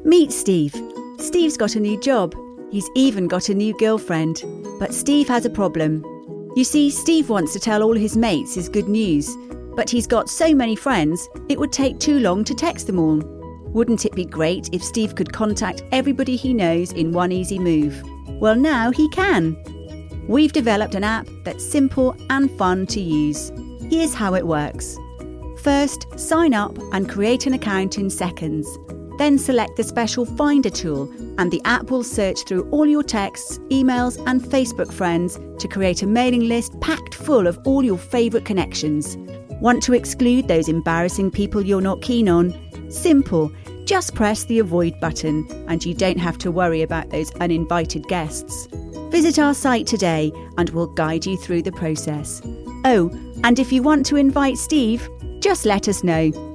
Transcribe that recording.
Meet Steve. Steve's got a new job. He's even got a new girlfriend. But Steve has a problem. You see, Steve wants to tell all his mates his good news, but he's got so many friends, it would take too long to text them all. Wouldn't it be great if Steve could contact everybody he knows in one easy move? Well, now he can. We've developed an app that's simple and fun to use. Here's how it works. First, sign up and create an account in seconds. Then select the special Finder tool and the app will search through all your texts, emails and Facebook friends to create a mailing list packed full of all your favourite connections. Want to exclude those embarrassing people you're not keen on? Simple. Just press the avoid button and you don't have to worry about those uninvited guests. Visit our site today and we'll guide you through the process. Oh, and if you want to invite Steve, just let us know.